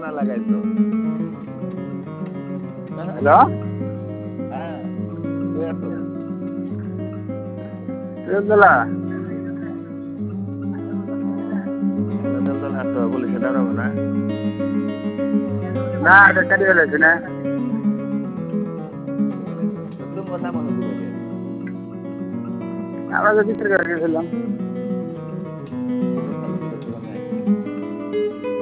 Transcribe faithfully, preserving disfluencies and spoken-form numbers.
না লাগাইছো? হ্যালো হ্যাঁ, কে আছো? সিরাজদৌল্লা দল দল হাঁটো পুলিশে দাঁড়াবো না? না এটা কাটি ফেলেছি না তুমি কথা মনে করবে আমরা তো বিচার করে গেছিলাম